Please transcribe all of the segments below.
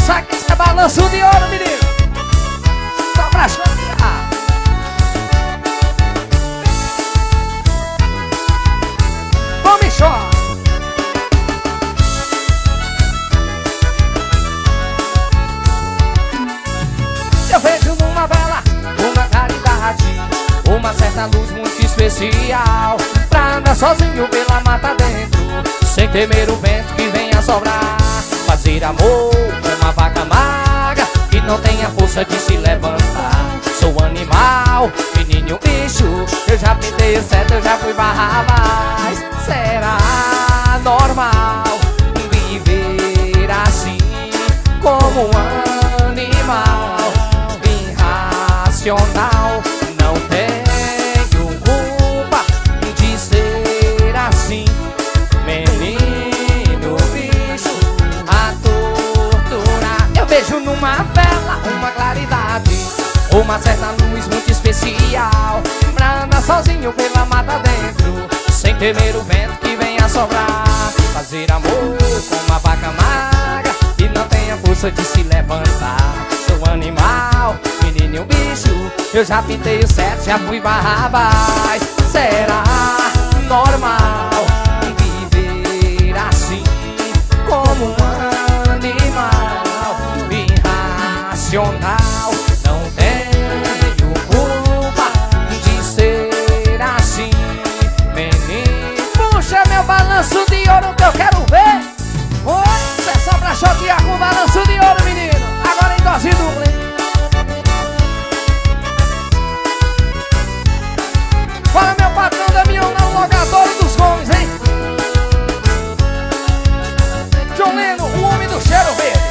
balançar, que isso é balanço de ouro, menino. Só pra chatear. Bom, bicho. Eu vejo numa vela uma caridade, uma certa luz muito especial, pra andar sozinho pela mata dentro, sem temer o vento que venha soprar. Fazer amor com uma vaca magra que não tem a força de se levantar. Sou animal, menino, bicho. Eu já pintei o certo, eu já fui Barrabás. Será normal viver assim, como um animal irracional? Não tenho culpa de ser assim, menino, bicho, a torturar. Eu vejo numa vela uma claridade, uma certa luz muito especial, pra andar sozinho pela mata dentro, sem temer o vento que venha soprar. Fazer amor com uma vaca magra que não tem a força de se levantar. Sou animal, menino e um bicho. Eu já pintei o certo, já fui Barrabás. Será normal viver assim, como um animal irracional? Não tenho culpa de ser assim, menino. Puxa meu balanço de ouro que eu quero ver. Oi, isso é só pra choquear com balanço de ouro, menino. Agora em dose dupla, hein? Fala meu patrão Damião, não logador dos Gomes, hein? John Leno, o homem do cheiro verde.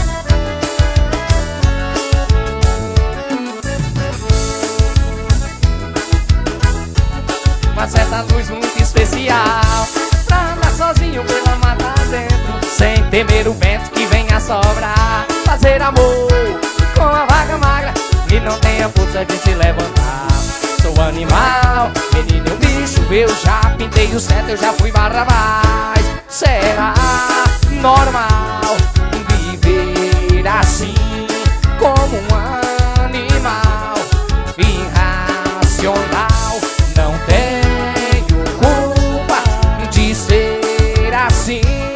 Uma certa luz muito especial, pra andar sozinho pela mata dentro, sem temer o vento que venha soprar. Fazer amor com a vaca magra que não tem a força de se levantar. Sou animal, menino, bicho. Eu já pintei o certo, eu já fui Barrabás. Será normal viver assim, como um animal irracional? Não tenho culpa de ser assim,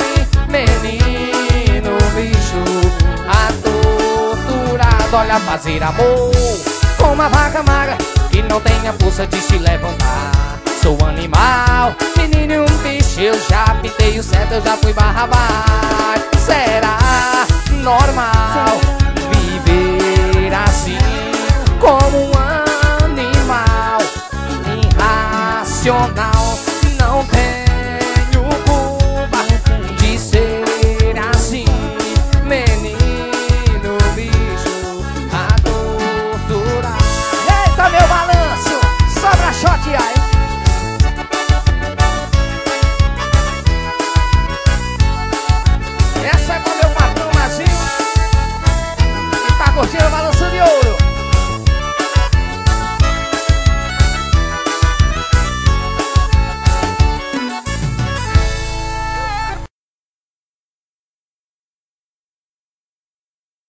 menino, bicho, atorturado. Olha, fazer amor com uma vaca magra que não tem a força de se levantar. Sou animal, menino e um bicho. Eu já pintei o certo, eu já fui Barrabás. Será normal viver assim, como um animal irracional?